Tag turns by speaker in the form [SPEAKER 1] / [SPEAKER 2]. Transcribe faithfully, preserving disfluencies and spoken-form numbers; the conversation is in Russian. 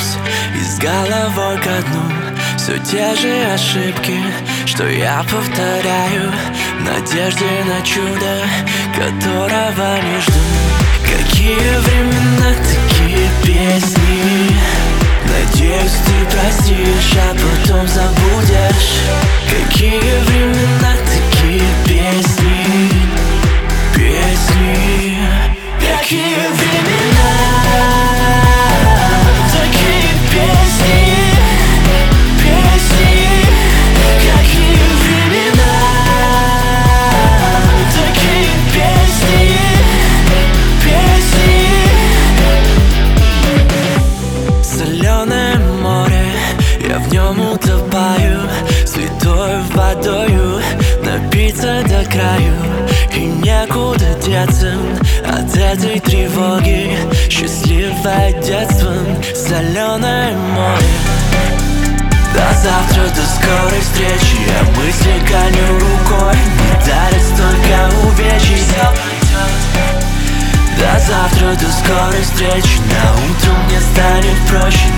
[SPEAKER 1] вернусь и с головой ко дну. Все те же ошибки, что я повторяю, в надежде на чудо, которого не жду. Какие времена, такие песни. Надеюсь, ты простишь, а потом забудешь. Какие времена, такие песни. Песни. Какие времена, такие песни. Песни. Какие времена, такие песни. Песни. Соленое море, я в нем утопаю, святой водою напиться до краю. И некуда деться от этой тревоги. Счастливое детство, соленое море. До завтра, до скорой встречи. Я мысли гоню рукой, не дарит столько увечий. До завтра, до скорой встречи. На утро мне станет проще.